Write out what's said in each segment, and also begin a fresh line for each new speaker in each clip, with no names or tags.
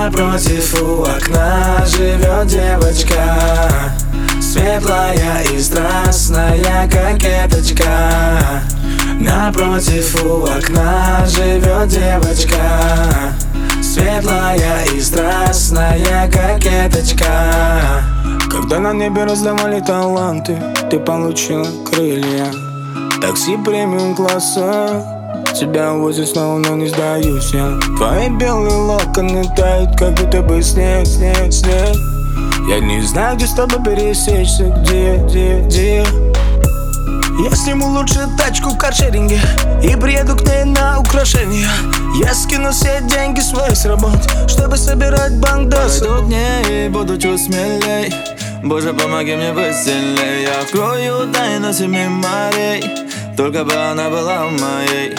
Напротив у окна живет девочка, светлая и страстная кокеточка. Напротив у окна живет девочка, светлая и страстная кокеточка. Когда на небе раздавали таланты, ты получила крылья. Такси премиум класса тебя увозят снова, но не сдаюсь я. Твои белые локоны тают, как будто бы снег, снег, снег. Я не знаю, где с тобой пересечься, где. Я сниму лучше тачку в каршеринге и приеду к ней на украшения. Я скину все деньги свои с работ, чтобы собирать бандосы.
Пойду к ней и буду чуть смелей. Боже, помоги мне быть сильней. Я открою тайну 7 морей, только бы она была моей.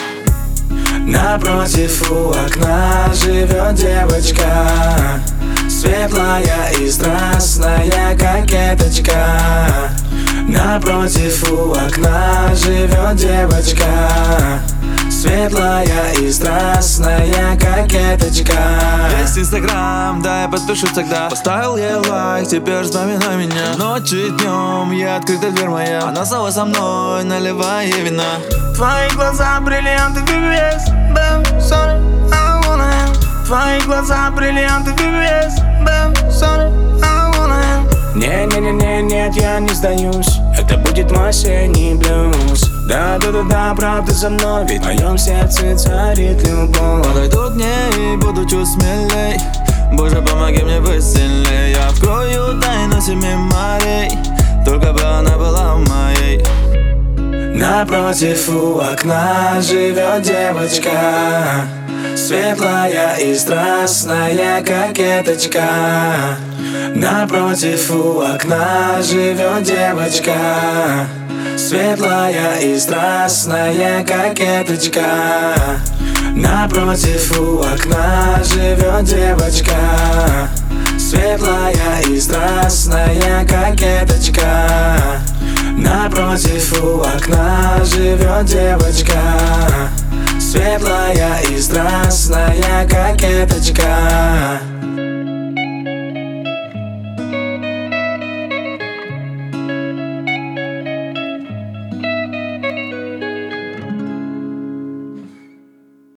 Напротив у окна живет девочка, светлая и страстная кокеточка. Напротив у окна живет девочка, светлая и страстная кокеточка.
Есть Инстаграм, да, я подпишу тогда. Поставил ей лайк, теперь вспоминай меня. Ночью и днем, я открыта дверь моя. Она снова со мной, наливай ей вина.
Твои глаза бриллианты VVS, bam, sorry, I wanna have. Твои глаза бриллианты VVS, bam, sorry, I wanna have. Нет, я не сдаюсь, это будет мой осенний блюз. Да, правда за мной, ведь в моем сердце царит любовь.
Подойду к ней и буду чуть смелей. Боже, помоги мне быть сильней. Я открою тайну 7 морей, только бы она была моей.
Напротив у окна живет девочка, светлая и страстная кокеточка. Напротив у окна живет девочка, светлая и страстная кокеточка. Напротив у окна живет девочка, светлая и страстная кокеточка. Напротив у окна живет девочка, светлая и страстная кокеточка.